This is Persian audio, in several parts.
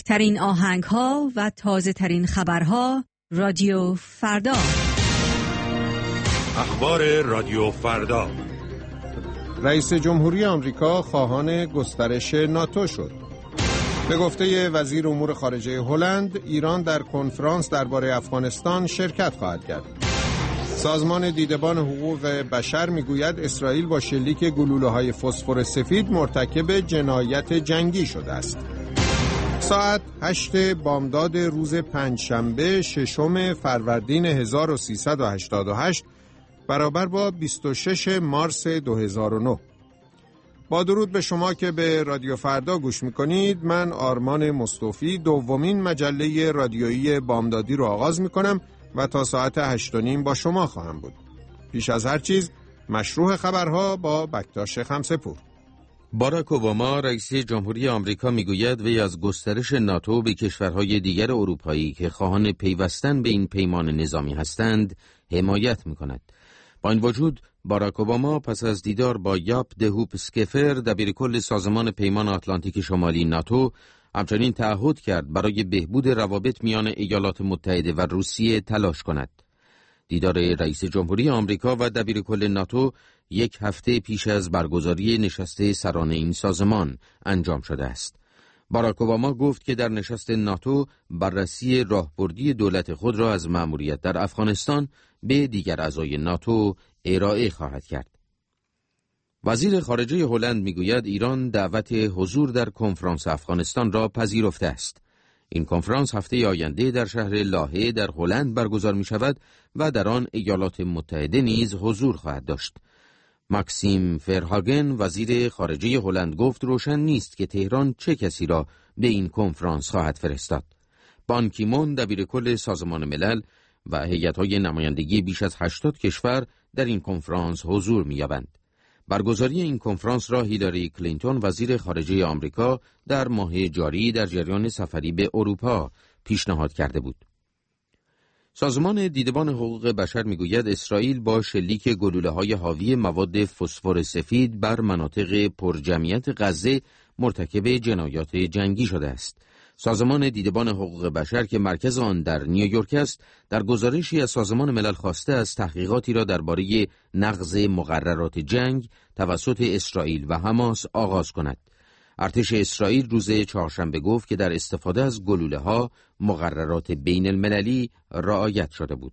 ترین آهنگ‌ها و تازه‌ترین خبرها رادیو فردا. اخبار رادیو فردا. رئیس جمهوری آمریکا خواهان گسترش ناتو شد. به گفته وزیر امور خارجه هلند، ایران در کنفرانس درباره افغانستان شرکت خواهد کرد. سازمان دیدبان حقوق بشر میگوید اسرائیل با شلیک گلوله‌های فسفر سفید مرتکب جنایت جنگی شده است. ساعت 8 بامداد روز پنجشنبه 6 فروردین 1388 برابر با 26 مارس 2009. با درود به شما که به رادیو فردا گوش میکنید. من آرمان مصطفی دومین مجله رادیویی بامدادی رو آغاز میکنم و تا ساعت 8:30 با شما خواهم بود. پیش از هر چیز مشروع خبرها با بکتاش خمسه‌پور. باراک اوباما رئیس جمهوری آمریکا میگوید وی از گسترش ناتو به کشورهای دیگر اروپایی که خواهان پیوستن به این پیمان نظامی هستند حمایت میکند. با این وجود باراک اوباما پس از دیدار با یاپ دهوپ اسکفر دبیرکل سازمان پیمان آتلانتیک شمالی ناتو همچنین تعهد کرد برای بهبود روابط میان ایالات متحده و روسیه تلاش کند. دیدار رئیس جمهوری آمریکا و دبیرکل ناتو یک هفته پیش از برگزاری نشست سران این سازمان انجام شده است. باراک اوباما گفت که در نشست ناتو بررسی راهبردی دولت خود را از مأموریت در افغانستان به دیگر اعضای ناتو ارائه خواهد کرد. وزیر خارجه هلند میگوید ایران دعوت حضور در کنفرانس افغانستان را پذیرفته است. این کنفرانس هفته آینده در شهر لاهه در هلند برگزار می شود و در آن ایالات متحده نیز حضور خواهد داشت. ماکسیم فرهاگن وزیر خارجه هلند گفت روشن نیست که تهران چه کسی را به این کنفرانس خواهد فرستاد. بان کی مون دبیرکل سازمان ملل و هیئت‌های نمایندگی بیش از 80 کشور در این کنفرانس حضور می‌یابند. برگزاری این کنفرانس را هیلاری کلینتون وزیر خارجه آمریکا در ماه جاری در جریان سفری به اروپا پیشنهاد کرده بود. سازمان دیدبان حقوق بشر میگوید اسرائیل با شلیک گلوله‌های حاوی مواد فسفر سفید بر مناطق پرجمعیت غزه مرتکب جنایات جنگی شده است. سازمان دیدبان حقوق بشر که مرکز آن در نیویورک است، در گزارشی از سازمان ملل خواسته از تحقیقاتی را درباره نقض مقررات جنگ توسط اسرائیل و حماس آغاز کند. ارتش اسرائیل روز چهارشنبه گفت که در استفاده از گلوله‌ها مقررات بین المللی رعایت شده بود.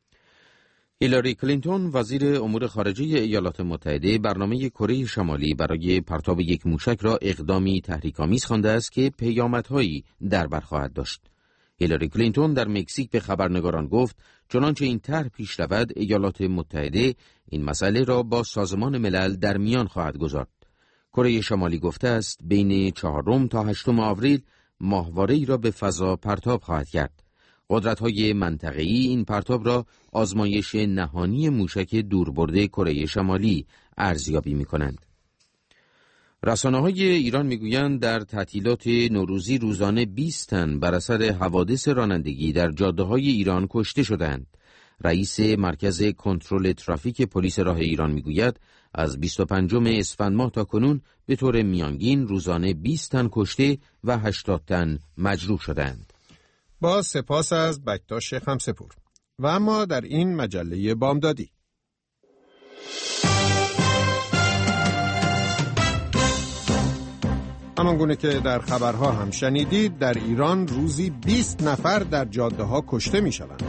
هیلاری کلینتون وزیر امور خارجه ایالات متحده برنامه کره شمالی برای پرتاب یک موشک را اقدامی تحریک‌آمیز خوانده است که پیامدهایی در بر خواهد داشت. هیلاری کلینتون در مکزیک به خبرنگاران گفت چنانچه این طرح پیش رود ایالات متحده این مسئله را با سازمان ملل در میان خواهد گذارد. کره شمالی گفته است بین 4 تا 8 آوریل ماهواره‌ای را به فضا پرتاب خواهد کرد. قدرت‌های منطقه‌ای این پرتاب را آزمایش نهانی موشک دوربرده کره شمالی ارزیابی می‌کنند. رسانه‌های ایران می‌گویند در تعطیلات نوروزی روزانه 20 تن بر اثر حوادث رانندگی در جاده‌های ایران کشته شدند. رئیس مرکز کنترل ترافیک پلیس راه ایران می‌گوید از 25 اسفند ماه تا کنون به طور میانگین روزانه 20 تن کشته و 80 تن مجروح شدند. با سپاس از بکتاش خمسه‌پور. و اما در این مجله بامدادی همانگونه که در خبرها هم شنیدید در ایران روزی 20 نفر در جاده ها کشته می شوند.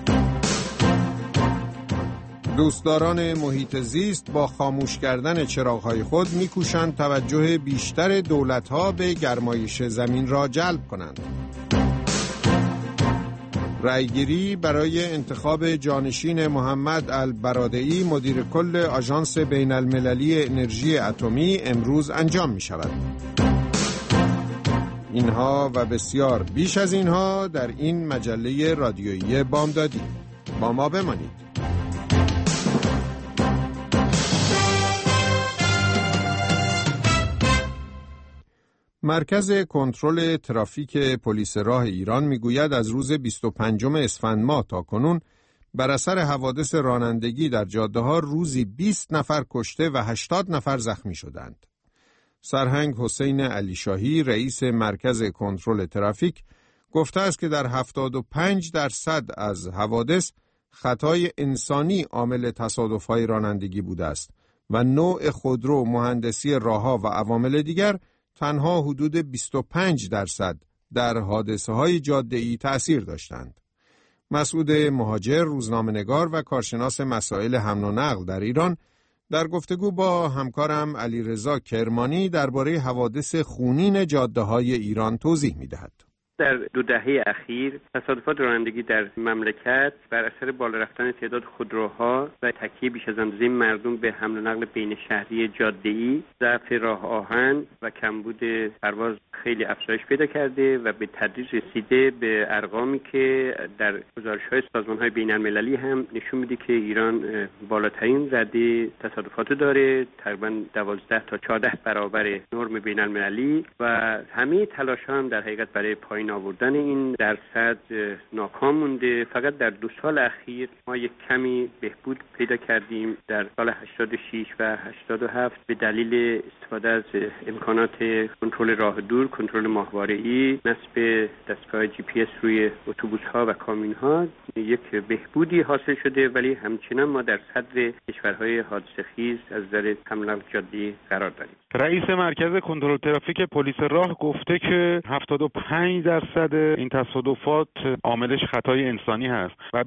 دوستداران محیط زیست با خاموش کردن چراغ‌های خود می‌کوشند توجه بیشتر دولت‌ها به گرمایش زمین را جلب کنند. رأیگیری برای انتخاب جانشین محمد البرادعی مدیر کل آژانس بین المللی انرژی اتمی امروز انجام می شود. اینها و بسیار بیش از اینها در این مجله رادیویی بامدادی. با ما بمانید. مرکز کنترل ترافیک پلیس راه ایران میگوید از روز 25 اسفند ماه تا کنون بر اثر حوادث رانندگی در جاده‌ها روزی 20 نفر کشته و 80 نفر زخمی شدند. سرهنگ حسین علیشاهی رئیس مرکز کنترل ترافیک گفته است که در 75% از حوادث خطای انسانی عامل تصادف‌های رانندگی بوده است و نوع خودرو، مهندسی راه‌ها و عوامل دیگر تنها حدود 25% در حادثه‌های جاده‌ای تأثیر داشتند. مسعود مهاجر، روزنامه‌نگار و کارشناس مسائل حمل و نقل در ایران، در گفتگو با همکارم علیرضا کرمانی درباره حوادث خونین جاده‌های ایران توضیح می‌دهد. در 2 دهه اخیر تصادفات رانندگی در مملکت بر اثر بالا رفتن تعداد خودروها و تکیه بیش از اندازه مردم به حمل و نقل بین شهری جاده‌ای، ضعف راه آهن و کمبود پرواز خیلی افزایش پیدا کرده و به تدریج رسیده به ارقامی که در گزارش‌های سازمان‌های بین‌المللی هم نشون میده که ایران بالاترین رده تصادفات داره، تقریباً 12 تا 14 برابر نرم بین‌المللی و همه تلاش‌ها هم در حقیقت برای پایین آوردن این درصد ناکام مونده. فقط در 2 سال اخیر ما یک کمی بهبود پیدا کردیم. در سال 86 و 87 به دلیل استفاده از امکانات کنترل راه دور، کنترل ماهواره‌ای، نصب دستگاه GPS روی اتوبوس‌ها و کامیون‌ها یک بهبودی حاصل شده، ولی همچنان ما در صدر کشورهای حادثه‌خیز از نظر حمل و نقل جاده‌ای قرار داریم. رئیس مرکز کنترل ترافیک پلیس راه گفته که 75% این تصادفات عاملش خطای انسانی هست و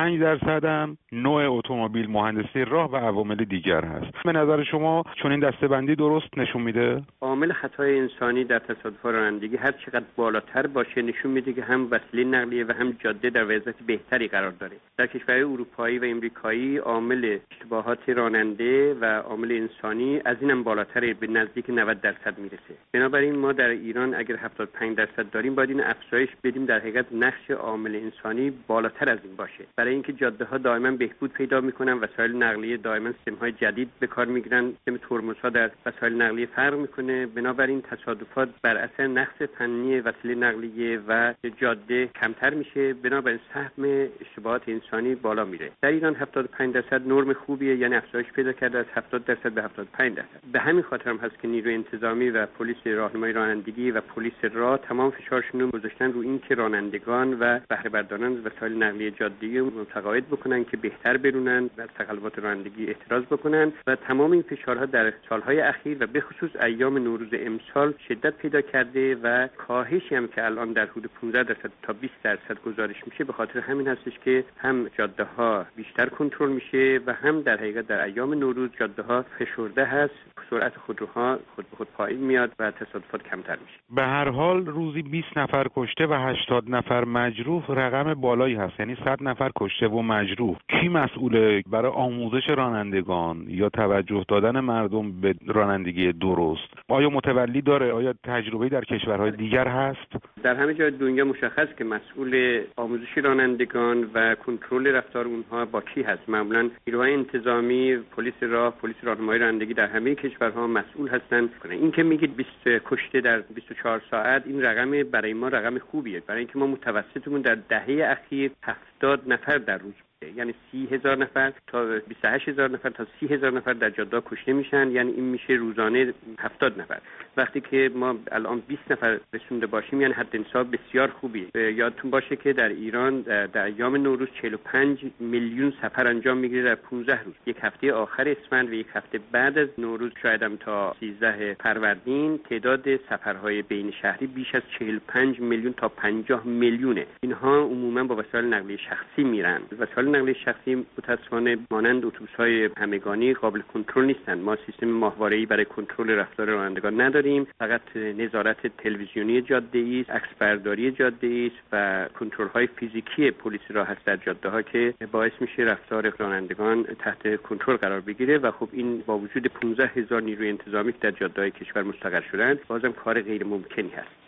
25% هم نوع اتومبیل، مهندسی راه و عوامل دیگر هست. به نظر شما چون این دسته‌بندی درست نشون میده؟ عامل خطای انسانی در تصادفات رانندگی هر چقدر بالاتر باشه نشون میده که هم وسیله نقلیه و هم جاده در وضعیت بهتری قرار داره. در کشورهای اروپایی و امریکایی عامل اشتباهات راننده و عامل انسانی از اینم بالاتره، به نزدیک 90% میرسه. بنابراین ما در ایران اگر 75% داریم باید این افزایش بدیم، در حقیقت نقش عامل انسانی بالاتر از این باشه. برای اینکه جاده‌ها دائما بهبود پیدا میکنن، وسایل نقلیه دائما سیستم‌های جدید به کار میگیرن، سیستم ترمزها در وسایل نقلیه فرق میکنه. بنابراین تصادفات بر اثر نقص فنی وسیله نقلیه و جاده کمتر میشه، بنابراین سهم اشتباهات انسانی بالا میره. در ایران 75% نرم خوبیه، یعنی افزایش پیدا کرده از 70% به 75%. به همین خاطر هم هست که نیروی انتظامی و پلیس راهنمایی رانندگی و پلیس راه تمام فشارشون رو گذاشتن رو این که رانندگان و بهره برداران وسایل نقلیه جاده‌ای متقاعد بکنن که بهتر برونن، بر تقلبات رانندگی احتراز بکنن و تمام این فشارها در سالهای اخیر و به خصوص ایام نوروز امسال شدت پیدا کرده و کاهشی هم که الان در حدود 15% تا 20% گزارش میشه به خاطر همین هستش که هم جاده‌ها بیشتر کنترل میشه و هم در حقیقت در ایام نوروز جاده‌ها فشرده هست، سرعت خودروها خود به خود پایین میاد و تصادفات کمتر میشه. به هر حال روزی 20 نفر کشته و 80 نفر مجروح رقم بالایی هست، یعنی 100 نفر کشته و مجروح. کی مسئوله برای آموزش رانندگان یا توجه دادن مردم به رانندگی درست؟ آیا متولی داره؟ آیا تجربه‌ای در کشورهای دیگر هست؟ در همه جای دنیا مشخص که مسئول آموزش رانندگان و کنترل رفتار اونها با کی هست. معمولاً نیروهای انتظامی، پلیس راه، پلیس راهنمایی رانندگی در همه کشورها مسئول هستن. این که میگید 20 کشته در 24 ساعت، این رقم برای ما رقم خوبیه، برای اینکه ما متوسطمون در دهه اخیر 70 نفر در روز، یعنی 30,000 نفر تا 28,000 نفر تا 30,000 نفر در جاده کشته میشن، یعنی این میشه روزانه 70 نفر. وقتی که ما الان 20 نفر رسونده باشیم یعنی حد انصاف بسیار خوبی. یادتون باشه که در ایران در ایام نوروز 45 میلیون سفر انجام میگیره در 15 روز. یک هفته آخر اسفند و یک هفته بعد از نوروز شاید هم تا 13 فروردین تعداد سفرهای بین شهری بیش از 45 میلیون تا 50 میلیونه. اینها عموما با وسایل نقلیه شخصی میرن. وسایل نقلیه شخصی متأسفانه مانند اتوبوس‌های همگانی قابل کنترل نیستن. ما سیستم ماهواره‌ای برای کنترل رفتار رانندگان نداریم، فقط نظارت تلویزیونی جاده‌ای است، عکسبرداری جاده‌ای است و کنترل‌های فیزیکی پلیس راه هست در جاده‌ها که باعث میشه رفتار رانندگان تحت کنترل قرار بگیره و خب این با وجود 15,000 نیروی انتظامی که در جاده‌های کشور مستقر شدن بازم کار غیر ممکنی هست.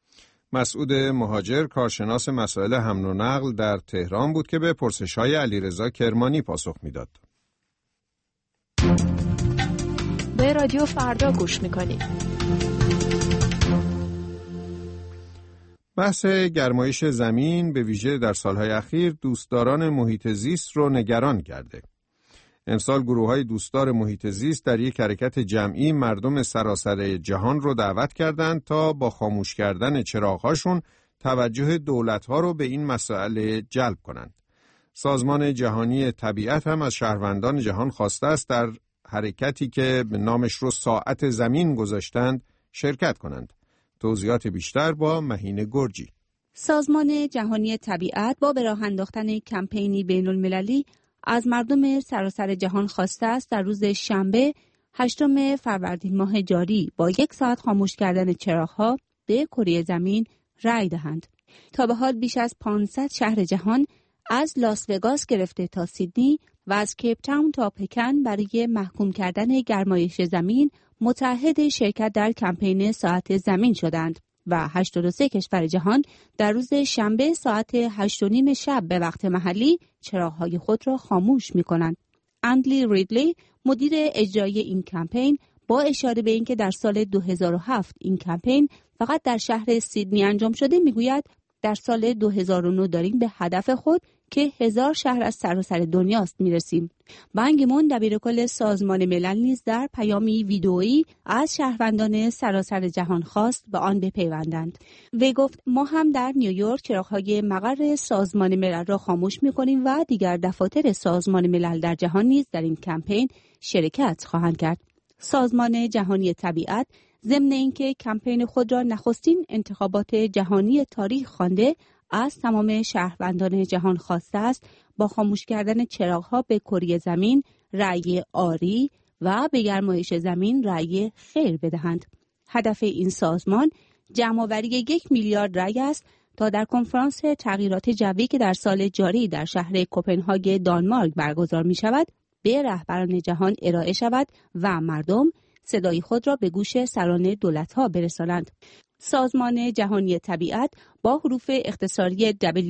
مسعود مهاجر، کارشناس مسائل حمل و نقل در تهران بود که به پرسش‌های علیرضا کرمانی پاسخ میداد. به رادیو فردا گوش میکنید. بحث گرمایش زمین به ویژه در سالهای اخیر دوستداران محیط زیست رو نگران کرده. امسال گروه‌های دوستدار محیط زیست در یک حرکت جمعی مردم سراسر جهان رو دعوت کردند تا با خاموش کردن چراغ‌هاشون توجه دولت‌ها رو به این مسئله جلب کنند. سازمان جهانی طبیعت هم از شهروندان جهان خواسته است در حرکتی که به نامش رو ساعت زمین گذاشتند شرکت کنند. توضیحات بیشتر با مهین گرجی. سازمان جهانی طبیعت با به راه انداختن کمپینی بین‌المللی از مردم سراسر جهان خواسته است در روز شنبه 8 فروردین ماه جاری با 1 ساعت خاموش کردن چراغ‌ها به کره زمین رأی دهند. تا به حال بیش از 500 شهر جهان از لاس وگاس گرفته تا سیدنی و از کیپ تاون تا پکن برای محکوم کردن گرمایش زمین متعهد شرکت در کمپین ساعت زمین شدند و 83 کشور جهان در روز شنبه ساعت 8:30 شب به وقت محلی چراغ‌های خود را خاموش می‌کنند. اندلی ریدلی مدیر اجرایی این کمپین با اشاره به اینکه در سال 2007 این کمپین فقط در شهر سیدنی انجام شده میگوید در سال 2009 داریم به هدف خود که 1000 شهر از سراسر دنیاست میرسیم. بان کی مون دبیرکل سازمان ملل نیز در پیامی ویدئویی از شهروندان سراسر جهان خواست به آن بپیوندند. وی گفت ما هم در نیویورک چراغ‌های مقر سازمان ملل را خاموش می‌کنیم و دیگر دفاتر سازمان ملل در جهان نیز در این کمپین شرکت خواهند کرد. سازمان جهانی طبیعت ضمن اینکه کمپین خود را نخستین انتخابات جهانی تاریخ خوانده از تمام شهروندان جهان خواسته است با خاموش کردن چراغ‌ها به کره زمین رأی آری و به گرمایش زمین رأی خیر بدهند. هدف این سازمان جمع‌آوری 1 میلیارد رأی است تا در کنفرانس تغییرات جوی که در سال جاری در شهر کوپنهاگ دانمارک برگزار می‌شود به رهبران جهان ارائه شود و مردم صدای خود را به گوش سران دولت‌ها برسانند. سازمان جهانی طبیعت با حروف اختصاری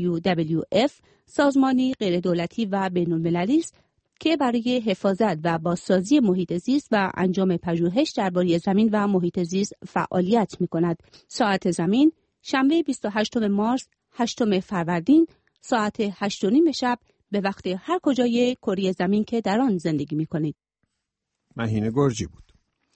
WWF سازمانی غیردولتی و بین‌المللی است که برای حفاظت و بازسازی محیط زیست و انجام پژوهش درباره زمین و محیط زیست فعالیت می‌کند. ساعت زمین شنبه 28 مارس 8 فروردین ساعت 8:30 شب به وقت هر کجای کره زمین که در آن زندگی می‌کنید. مهین گرجی بود.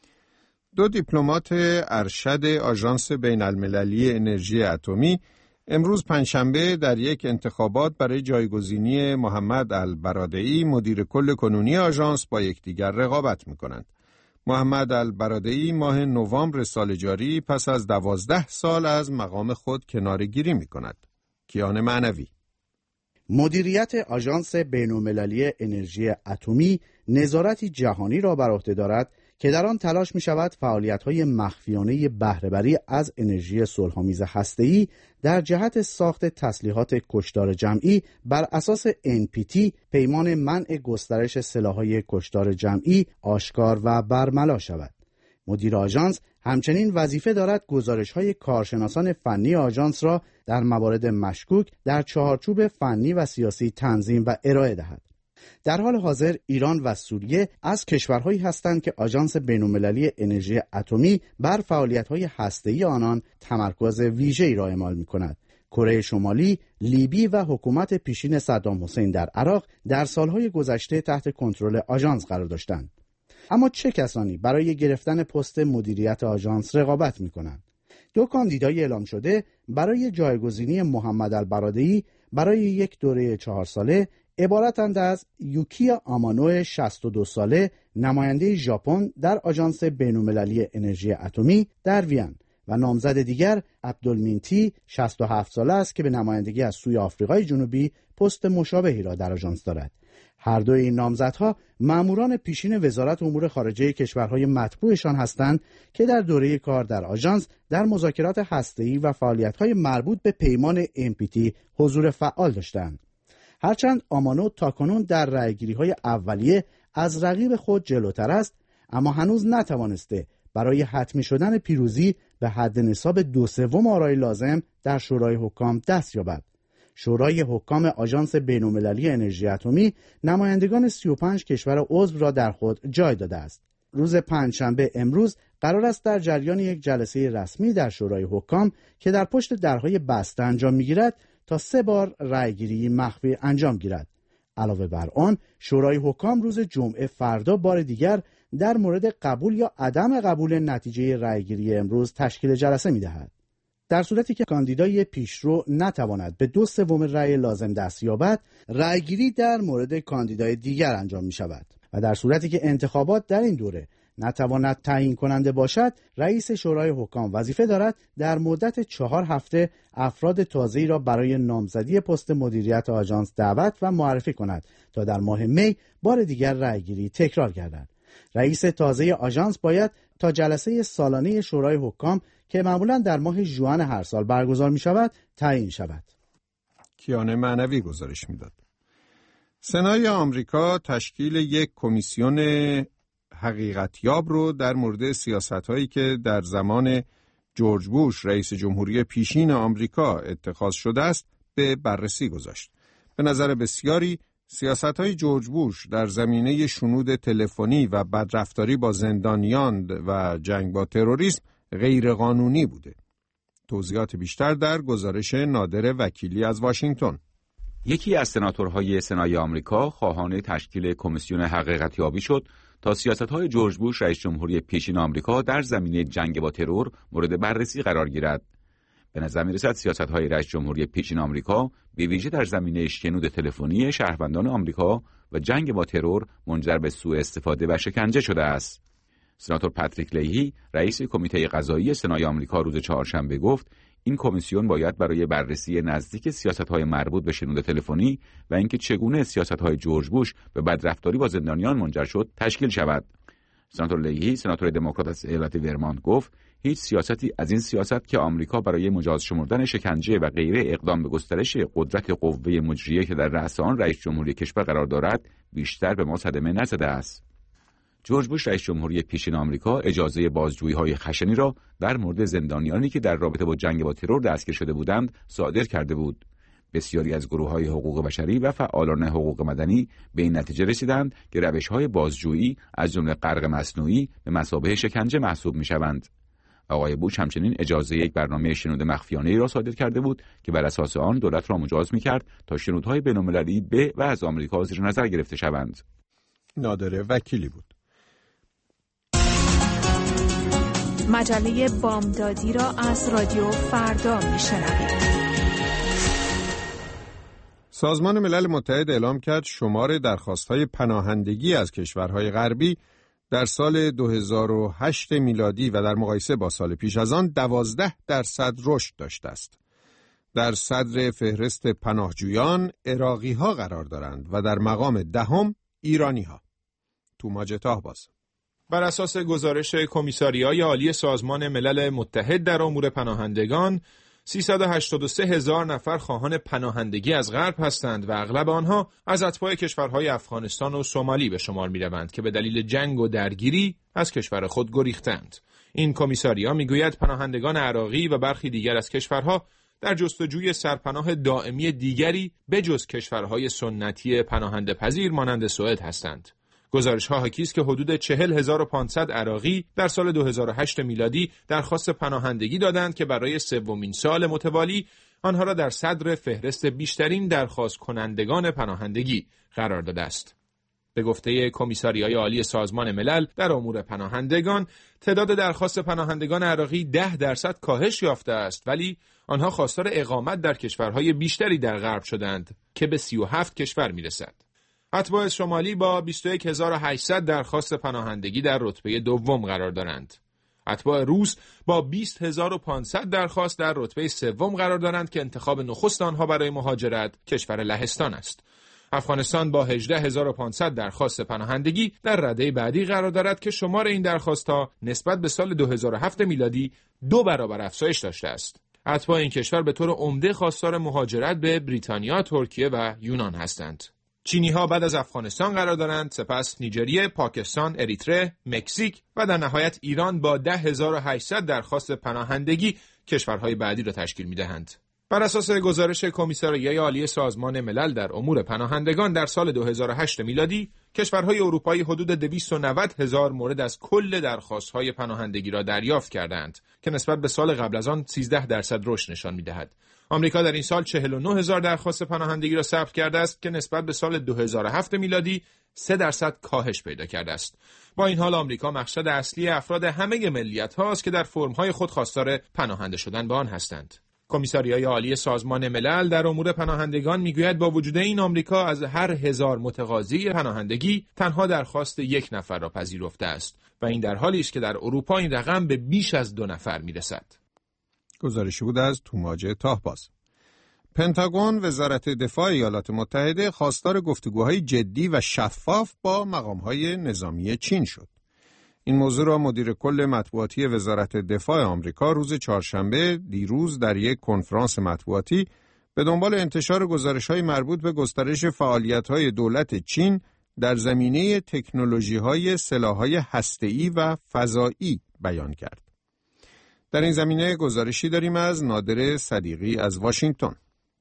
2 دیپلمات ارشد آژانس بین‌المللی انرژی اتمی امروز پنجشنبه در یک انتخابات برای جایگزینی محمد البرادعی مدیر کل کنونی آژانس با یکدیگر رقابت می‌کنند. محمد البرادعی ماه نوامبر سال جاری پس از 12 سال از مقام خود کناره‌گیری می‌کند. کیان معنوی. مدیریت آژانس بین‌المللی انرژی اتمی نظارتی جهانی را بر عهده دارد که در آن تلاش می شود فعالیت‌های مخفیانه بهره‌وری از انرژی صلح‌آمیز هسته‌ای در جهت ساخت تسلیحات کشتار جمعی بر اساس NPT پیمان منع گسترش سلاح‌های کشتار جمعی آشکار و برملا شود. مدیر آژانس همچنین وظیفه دارد گزارش‌های کارشناسان فنی آژانس را در موارد مشکوک در چارچوب فنی و سیاسی تنظیم و ارائه دهد. در حال حاضر ایران و سوریه از کشورهایی هستند که آژانس بین‌المللی انرژی اتمی بر فعالیت‌های هسته‌ای آنان تمرکز ویژه‌ای را اعمال می‌کند. کره شمالی، لیبی و حکومت پیشین صدام حسین در عراق در سالهای گذشته تحت کنترل آژانس قرار داشتند. اما چه کسانی برای گرفتن پست مدیریت آژانس رقابت می‌کنند؟ 2 کاندیدای اعلام شده برای جایگزینی محمد البرادعی برای یک دوره 4 ساله عبارتند از یوکیا آمانو 62 ساله نماینده ژاپن در آژانس بین‌المللی انرژی اتمی در وین و نامزد دیگر عبدالمینتی 67 ساله است که به نمایندگی از سوی آفریقای جنوبی پست مشابهی را در آژانس دارد. هر دو این نامزدها ماموران پیشین وزارت امور خارجه کشورهای مطبوعشان هستند که در دوره کار در آژانس در مذاکرات هسته‌ای و فعالیت‌های مربوط به پیمان NPT حضور فعال داشتند. هرچند آمانو تاکنون در رأیگیری‌های اولیه از رقیب خود جلوتر است، اما هنوز نتوانسته برای حتمی شدن پیروزی به حد نصاب 2/3 آرای لازم در شورای حکام دست یابد. شورای حکام آژانس بین‌المللی انرژی اتمی نمایندگان 35 کشور عضو را در خود جای داده است. روز پنجشنبه امروز قرار است در جریان یک جلسه رسمی در شورای حکام که در پشت درهای بسته انجام می‌گیرد تا 3 بار رأیگیری مخفی انجام گیرد. علاوه بر آن، شورای حکام روز جمعه فردا بار دیگر در مورد قبول یا عدم قبول نتیجه رأیگیری امروز تشکیل جلسه می‌دهد. در صورتی که کاندیدای پیشرو نتواند به 2/3 رأی لازم دست یابد، رأیگیری در مورد کاندیدای دیگر انجام می‌شود و در صورتی که انتخابات در این دوره نتواند تعیین کننده باشد، رئیس شورای حکام وظیفه دارد در مدت 4 هفته افراد تازه‌ای را برای نامزدی پست مدیریت آژانس دعوت و معرفی کند تا در ماه می بار دیگر رأیگیری تکرار گردد. رئیس تازه آژانس باید تا جلسه سالانه شورای حکام که معمولاً در ماه ژوئن هر سال برگزار می شود تعیین شود. کیان معنوی گزارش میداد. سنای آمریکا تشکیل یک کمیسیون حقیقتیاب رو در مورد سیاست‌هایی که در زمان جورج بوش رئیس جمهوری پیشین آمریکا اتخاذ شده است به بررسی گذاشت. به نظر بسیاری سیاست‌های جورج بوش در زمینه شنود تلفنی و بدرفتاری با زندانیان و جنگ با تروریسم غیرقانونی بوده. توضیحات بیشتر در گزارش نادر وکیلی از واشنگتن. یکی از سناتورهای سنای آمریکا خواهان تشکیل کمیسیون حقیقتیابی شد تا سیاست‌های جورج بوش رئیس جمهوری پیشین آمریکا در زمینه جنگ با ترور مورد بررسی قرار گیرد. به نظر می‌رسد سیاست‌های رئیس جمهوری پیشین آمریکا به ویژه در زمینه شنود تلفنی شهروندان آمریکا و جنگ با ترور منجر به سوء استفاده و شکنجه شده است. سناتور پاتریک لیهی رئیس کمیته قضایی سنای آمریکا روز چهارشنبه گفت این کمیسیون باید برای بررسی نزدیک سیاست‌های مربوط به شنود تلفنی و اینکه چگونه سیاست‌های جورج بوش به بدرفتاری با زندانیان منجر شد تشکیل شود. سناتور لیهی، سناتور دموکرات از ایالت ورمانت گفت هیچ سیاستی از این سیاست که آمریکا برای مجاز شمردن شکنجه و غیره اقدام به گسترش قدرت قوه مجریه که در رأس آن رئیس جمهوری کشور قرار دارد بیشتر به ما صدمه نزده است. جورج بوش رئیس جمهوری پیشین آمریکا اجازه بازجویی‌های خشنی را در مورد زندانیانی که در رابطه با جنگ با ترور دستگیر شده بودند صادر کرده بود. بسیاری از گروه‌های حقوق بشری و فعالان حقوق مدنی به این نتیجه رسیدند که روش‌های بازجویی از جمله غرق مصنوعی به مثابه شکنجه محسوب می‌شوند. آقای بوش همچنین اجازه یک برنامه شنود مخفیانه‌ای را صادر کرده بود که بر اساس آن دولت را مجاز می‌کرد تا شنودهای بین‌المللی به و از آمریکا زیر نظر گرفته شوند. نادر وکیلی بود. مجله بامدادی را از رادیو فردا میشنوید. سازمان ملل متحد اعلام کرد شمار درخواست‌های پناهندگی از کشورهای غربی در سال 2008 میلادی و در مقایسه با سال پیش از آن 12% رشد داشته است. در صدر فهرست پناهجویان عراقی‌ها قرار دارند و در مقام 10 ایرانی‌ها. توماج طاهباز. بر اساس گزارش کمیساریای عالی سازمان ملل متحد در امور پناهندگان، 383,000 نفر خواهان پناهندگی از غرب هستند و اغلب آنها از اتباع کشورهای افغانستان و سومالی به شمار می‌روند که به دلیل جنگ و درگیری از کشور خود گریختند. این کمیساریا می‌گوید پناهندگان عراقی و برخی دیگر از کشورها در جستجوی سرپناه دائمی دیگری بجز کشورهای سنتی پناهنده پذیر مانند سوئد هستند. گزارش‌ها حاکی است که حدود 40,500 عراقی در سال 2008 میلادی درخواست پناهندگی دادند که برای سومین سال متوالی آنها را در صدر فهرست بیشترین درخواست کنندگان پناهندگی قرار داده است. به گفته کمیساریای عالی سازمان ملل در امور پناهندگان، تعداد درخواست پناهندگان عراقی 10% کاهش یافته است، ولی آنها خواستار اقامت در کشورهای بیشتری در غرب شدند که به 37 کشور می‌رسد. اتباع شمالی با 21,800 درخواست پناهندگی در رتبه دوم قرار دارند. اتباع روس با 20,500 درخواست در رتبه سوم قرار دارند که انتخاب نخست آنها برای مهاجرت کشور لهستان است. افغانستان با 18,500 درخواست پناهندگی در رده بعدی قرار دارد که شمار این درخواست‌ها نسبت به سال 2007 میلادی 2 برابر افزایش داشته است. اتباع این کشور به طور عمده خواستار مهاجرت به بریتانیا، ترکیه و یونان هستند. چینی‌ها بعد از افغانستان قرار دارند، سپس نیجریه، پاکستان، اریتره، مکزیک و در نهایت ایران با 10,800 درخواست پناهندگی کشورهای بعدی را تشکیل می‌دهند. بر اساس گزارش کمیساریای عالی سازمان ملل در امور پناهندگان در سال 2008 میلادی، کشورهای اروپایی حدود 290,000 مورد از کل درخواست‌های پناهندگی را دریافت کردند که نسبت به سال قبل از آن 13% رشد نشان می‌دهد. آمریکا در این سال 49,000 درخواست پناهندگی را ثبت کرده است که نسبت به سال 2007 میلادی 3% کاهش پیدا کرده است. با این حال آمریکا مقصد اصلی افراد همه ملیت‌ها است که در فرم‌های خود خواستار پناهنده شدن به آن هستند. کمیساریای عالی سازمان ملل در امور پناهندگان میگوید با وجود این آمریکا از هر 1000 متقاضی پناهندگی تنها درخواست 1 نفر را پذیرفته است و این در حالی است که در اروپا این رقم به بیش از 2 نفر میرسد. گزارشی بود از توماج تاهباز. پنتاگون وزارت دفاع ایالات متحده خواستار گفتگوهای جدی و شفاف با مقام‌های نظامی چین شد. این موضوع را مدیر کل مطبوعاتی وزارت دفاع آمریکا روز چهارشنبه دیروز در یک کنفرانس مطبوعاتی به دنبال انتشار گزارش‌های مربوط به گسترش فعالیت‌های دولت چین در زمینه تکنولوژی‌های سلاح‌های هسته‌ای و فضایی بیان کرد. در این زمینه گزارشی داریم از نادر صدیقی از واشنگتن.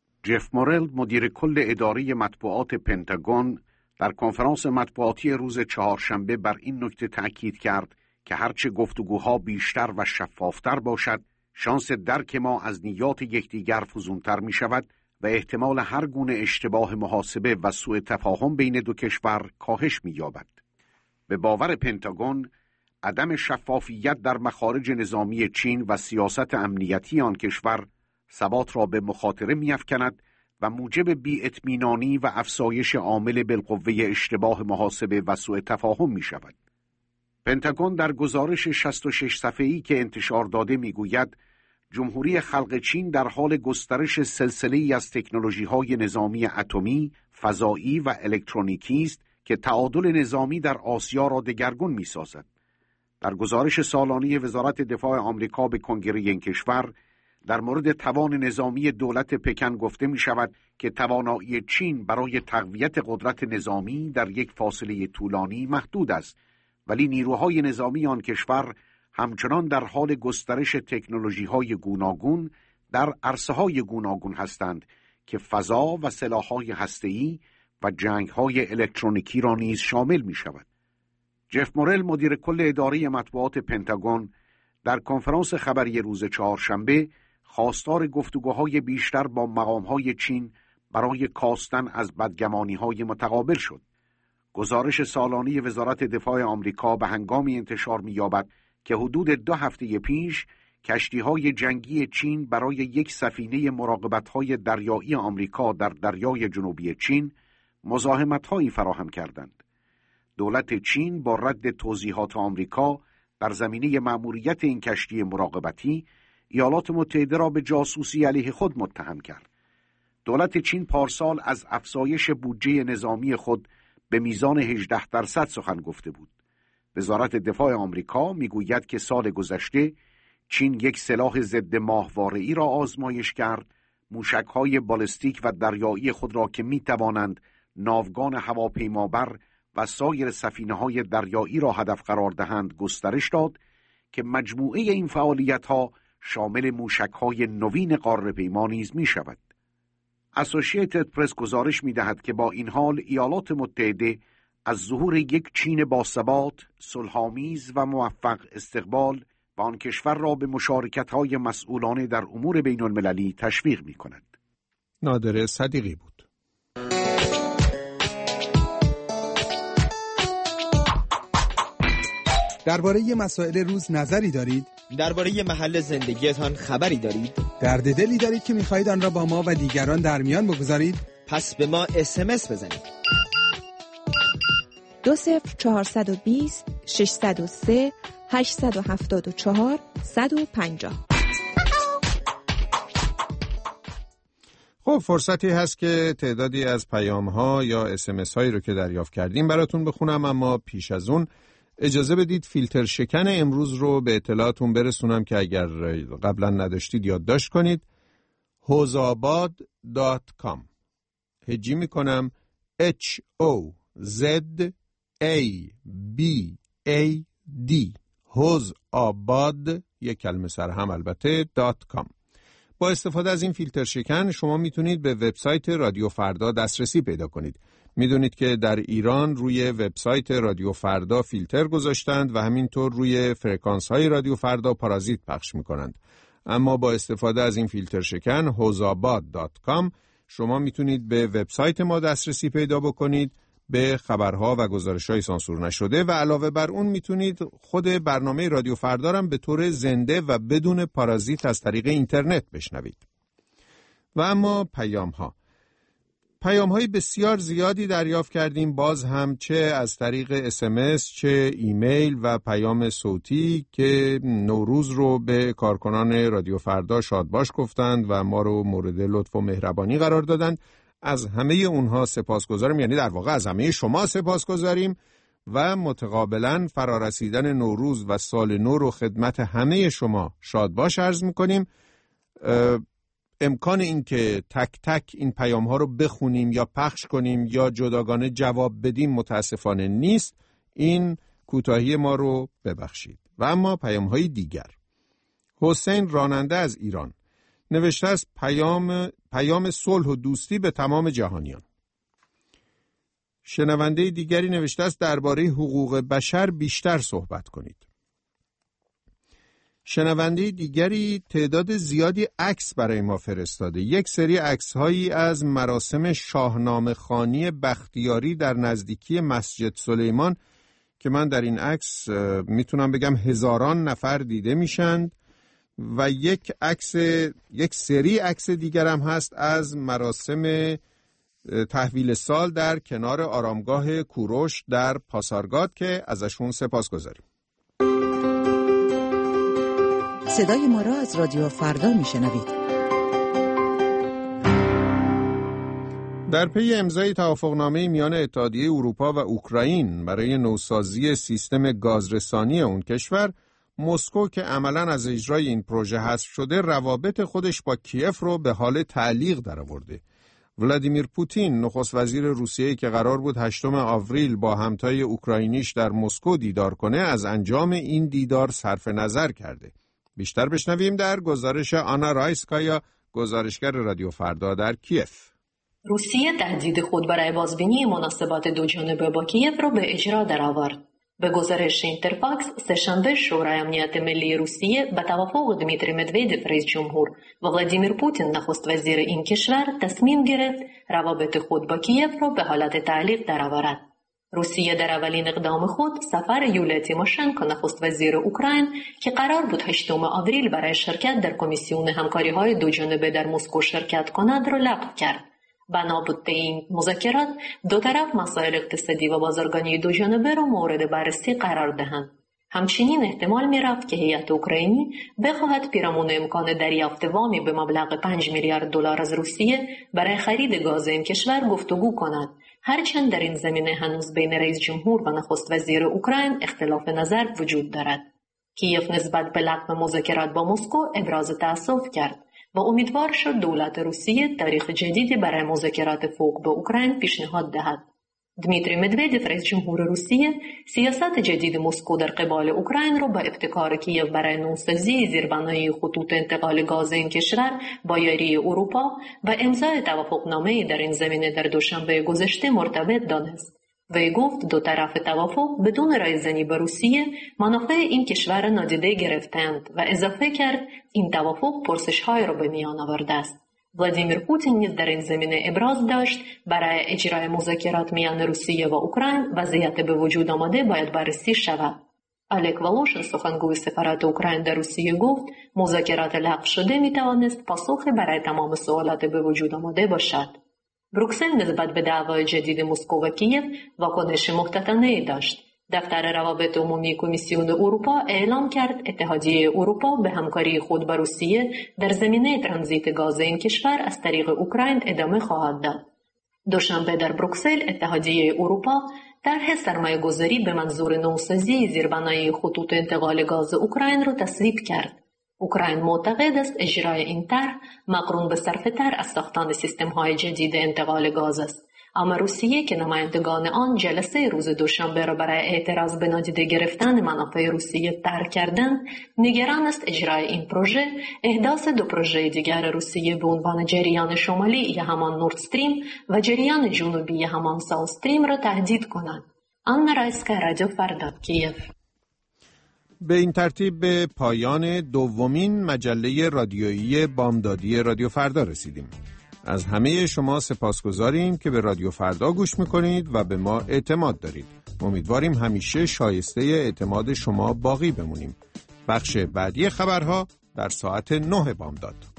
جف مورل مدیر کل اداره مطبوعات پنتاگون در کنفرانس مطبوعاتی روز چهارشنبه بر این نکته تأکید کرد که هرچه گفتگوها بیشتر و شفافتر باشد، شانس درک ما از نیات یکدیگر فزونتر می شود و احتمال هر گونه اشتباه محاسبه و سوء تفاهم بین دو کشور کاهش می یابد. به باور پنتاگون، عدم شفافیت در مخارج نظامی چین و سیاست امنیتی آن کشور ثبات را به مخاطره می‌افکند و موجب بی‌اطمینانی و افزایش عامل بالقوه اشتباه محاسبه و سوء تفاهم می‌شود. پنتاگون در گزارش 66 صفحه‌ای که انتشار داده می‌گوید جمهوری خلق چین در حال گسترش سلسله‌ای از تکنولوژی‌های نظامی اتمی، فضایی و الکترونیکی است که تعادل نظامی در آسیا را دگرگون می‌سازد. در گزارش سالانه وزارت دفاع آمریکا به کنگره این کشور در مورد توان نظامی دولت پکن گفته می شود که توانایی چین برای تقویت قدرت نظامی در یک فاصله طولانی محدود است، ولی نیروهای نظامی آن کشور همچنان در حال گسترش تکنولوژی‌های گوناگون در عرصه‌های گوناگون هستند که فضا و سلاح‌های هسته‌ای و جنگ‌های الکترونیکی را نیز شامل می شود. جف مورل مدیر کل اداره مطبوعات پنتاگون در کنفرانس خبری روز چهارشنبه خواستار گفتگوهای بیشتر با مقام‌های چین برای کاستن از بدگمانی‌های متقابل شد. گزارش سالانه وزارت دفاع آمریکا به هنگامی انتشار می‌یابد که حدود 2 هفته پیش کشتی‌های جنگی چین برای یک سفینه مراقبت‌های دریایی آمریکا در دریای جنوبی چین مزاحمت‌هایی فراهم کردند. دولت چین با رد توضیحات آمریکا در زمینه مأموریت این کشتی مراقبتی ایالات متحده را به جاسوسی علیه خود متهم کرد. دولت چین پارسال از افزایش بودجه نظامی خود به میزان 18% سخن گفته بود. وزارت دفاع آمریکا میگوید که سال گذشته چین یک سلاح ضد ماهواره‌ای را آزمایش کرد، موشک‌های بالستیک و دریایی خود را که می‌توانند ناوگان هواپیمابر و سایر سفینه‌های دریایی را هدف قرار دهند گسترش داد که مجموعه این فعالیت‌ها شامل موشک‌های نوین قاره‌پیما نیز می‌شود. اسوسییتد پرس گزارش می‌دهد که با این حال ایالات متحده از ظهور یک چین باثبات، صلح‌آمیز و موفق استقبال و آن کشور را به مشارکت‌های مسئولانه در امور بین‌المللی تشویق می‌کند. نادر صدیقی بود. درباره مسائل روز نظری دارید؟ درباره محل زندگیتان خبری دارید؟ درد دلی دارید که می‌خواهید آن را با ما و دیگران در میان بگذارید؟ پس به ما SMS بزنید. 20420 603 874 150. خب فرصتی هست که تعدادی از پیام‌ها یا SMS هایی رو که دریافت کردیم براتون بخونم، اما پیش از اون اجازه بدید فیلتر شکن امروز رو به اطلاعتون برسونم که اگر قبلا نداشتید یادداشت کنید. hozabad.com هجی میکنم HOZABAD hozabad یک کلمه سر هم البته .com. با استفاده از این فیلتر شکن شما میتونید به وبسایت رادیو فردا دسترسی پیدا کنید. میدونید که در ایران روی وبسایت رادیو فردا فیلتر گذاشتند و همینطور روی فرکانس های رادیو فردا پارازیت پخش میکنند. اما با استفاده از این فیلتر شکن hozabad.com شما میتونید به وبسایت ما دسترسی پیدا بکنید به خبرها و گزارش‌های سانسور نشده و علاوه بر اون میتونید خود برنامه رادیو فردا هم به طور زنده و بدون پارازیت از طریق اینترنت بشنوید. و اما پیام‌های بسیار زیادی دریافت کردیم، باز هم چه از طریق SMS چه ایمیل و پیام صوتی که نوروز رو به کارکنان رادیو فردا شادباش گفتند و ما رو مورد لطف و مهربانی قرار دادند. از همه اونها سپاسگزاریم، یعنی در واقع از همه شما سپاسگزاریم و متقابلا فرارسیدن نوروز و سال نو رو خدمت همه شما شادباش عرض می‌کنیم. امکان این که تک تک این پیام ها رو بخونیم یا پخش کنیم یا جداگانه جواب بدیم متاسفانه نیست. این کوتاهی ما رو ببخشید. و اما پیام های دیگر. حسین راننده از ایران نوشته است پیام صلح و دوستی به تمام جهانیان. شنونده دیگری نوشته است درباره حقوق بشر بیشتر صحبت کنید. شنونده دیگری تعداد زیادی عکس برای ما فرستاده. یک سری عکس‌هایی از مراسم شاهنامه خوانی بختیاری در نزدیکی مسجد سلیمان که من در این عکس میتونم بگم هزاران نفر دیده میشند و یک سری عکس دیگر هم هست از مراسم تحویل سال در کنار آرامگاه کوروش در پاسارگاد که ازشون سپاسگزاریم. صدای ما را از رادیو فردا میشنوید. در پی امضای توافقنامه میان اتحادیه اروپا و اوکراین برای نوسازی سیستم گازرسانی اون کشور، مسکو که عملاً از اجرای این پروژه حذف شده، روابط خودش با کیف رو به حال تعلیق درآورده. ولادیمیر پوتین نخست وزیر روسیه که قرار بود 8 آوریل با همتای اوکراینیش در مسکو دیدار کنه، از انجام این دیدار صرف نظر کرده. بیشتر بشنویم در گزارش آنا رایسکایا، گزارشگر رادیو فردا در کیف. روسیه تهدید خود برای بازبینی مناسبات دوجانبه با کیف را به اجرا درآورد. به گزارش اینترفاکس، سه‌شنبه شورای امنیت ملی روسیه به توافق دمیتری مدودیف رئیس جمهور و ولادیمیر پوتین نخست وزیر این کشور تصمیم گرفت روابط خود با کیف را به حالت تعلیق درآورد. روسیه در اولین اقدام خود سفر یولیا تیموشنکو نخست وزیر اوکراین که قرار بود 8 آوریل برای شرکت در کمیسیون همکاری‌های دوجانبه در مسکو شرکت کند را لغو کرد. بنا به این مذاکرات دو طرف مسائل اقتصادی و بازرگانی دوجانبه را مورد بررسی قرار دهند. همچنین احتمال می‌رفت که هیئت اوکراینی بخواهد پیرامون امکان دریافت وامی به مبلغ 5 میلیارد دلار از روسیه برای خرید گاز این کشور گفتگو کند. هرچند در این زمینه هنوز بین رئیس جمهور و نخست وزیر اوکراین اختلاف نظر وجود دارد. کیف نسبت به لغو مذاکرات با مسکو ابراز تأسف کرد و امیدوار شد دولت روسیه تاریخ جدیدی برای مذاکرات فوق به اوکراین پیشنهاد دهد. دمیتری مدودیف رئیس جمهور روسیه سیاست جدید مسکو در قبال اوکراین را با ابتکار کیف برای نوسازی زیربنایی خطوط انتقال گاز این کشور با یاری اروپا و امضای توافقنامه در این زمینه در دوشنبه گذشته مرتبط دانست. وی گفت دو طرف توافق بدون رایزنی به روسیه منافع این کشور را نادیده گرفتند و اضافه کرد این توافق پرسش‌های را به میان آورده است. ولادیمیر پوتین نیز در این زمینه ابراز داشت برای اجرای مذاکرات میان روسیه و اوکراین وضعیت به وجود آمده باید بررسی شود. الک والوشین سخنگوی سفارت اوکراین در روسیه گفت مذاکرات لغو شده میتوانست پاسخی برای تمام سوالات به وجود آمده باشد. بروکسل نسبت به دعوای جدید مسکو و کیف واکنش محتاطانه‌ای داشت. دفتر روابط عمومی کمیسیون اروپا اعلام کرد اتحادیه اروپا به همکاری خود با روسیه در زمینه ترانزیت گاز این کشور از طریق اوکراین ادامه خواهد داد. دوشنبه در بروکسل اتحادیه اروپا طرح سرمایه‌گذاری به منظور نوسازی زیربنایی خطوط انتقال گاز اوکراین را تصویب کرد. اوکراین معتقد است اجرای این طرح مقرون به صرفه‌تر از ساختن سیستم‌های جدید انتقال گاز است. اما روسیه که نمایندگان آن جلسه روز دوشنبه را برای اعتراض به نادیده گرفتن منافع روسیه طرح کردند، نگران است اجرای این پروژه احداث دو پروژه دیگر روسیه به عنوان جریان شمالی یا همان نورد استریم و جریان جنوبی یا همان ساوت استریم را تهدید کند. آنا رایسکا، رادیو فردا، کیف. به این ترتیب به پایان دومین مجله رادیویی بامدادی رادیو فردا رسیدیم. از همه شما سپاسگزاریم که به رادیو فردا گوش میکنید و به ما اعتماد دارید. امیدواریم همیشه شایسته اعتماد شما باقی بمونیم. بخش بعدی خبرها در ساعت 9 بامداد.